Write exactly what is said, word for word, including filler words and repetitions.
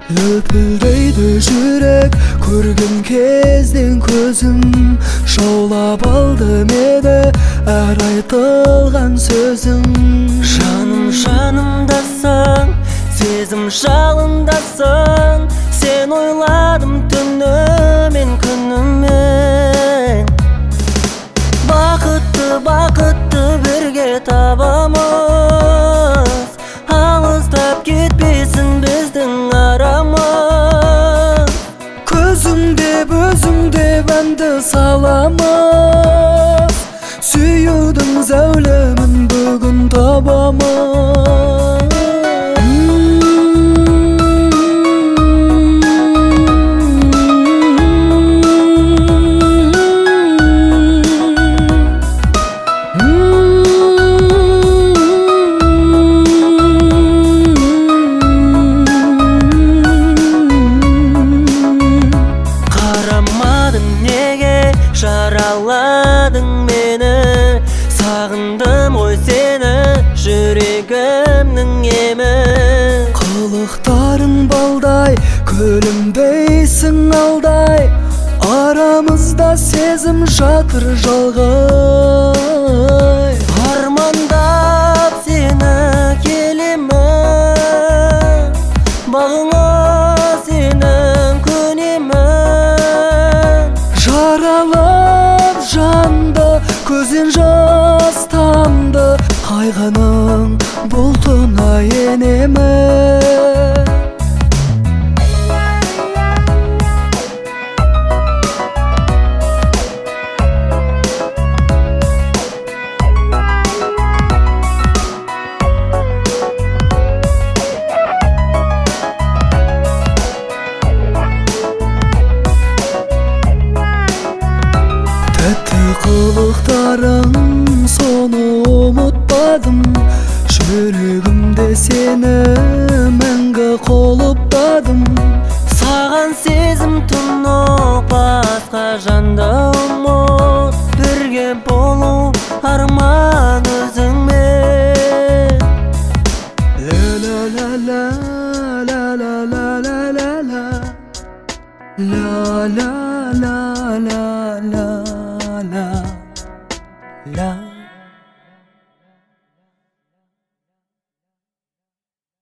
Löpüldeydi жүрек көрген кезден көзім, жаулап алды мені әр айтылған сөзім. Жаным жанымдасың, сезім жалындасың, сен ойладым түнімен күнімен. Бақытты бақытты бірге табамыз, алыстап кетпесін біздің арамыз. Көзіңдеп өзіңдеп әнді саламыз, сүюдің зәулемін бүгін табамыз. Жараладың мені, сағындым ой сені, жүрегімнің емі. Қылықтарың балдай, көлімдейсің алдай, арамызда сезім жатыр жалғай. Армандап сені келемін, бағыңа сенің көнемін. Жаралап жанды, көзден жас тамды, қайғының бұлтына енемін. Тәтті қылықтарың соны ұмытпадым, жүрегімде сені мәңгі қолыптадым. Саған сезім тұнық, басқа жанды ұмыт, бірге болу арман өзіңмен. Ла-ла-ла-ла, ла-ла-ла-ла-ла-ла, ла-ла-ла-ла-ла-ла.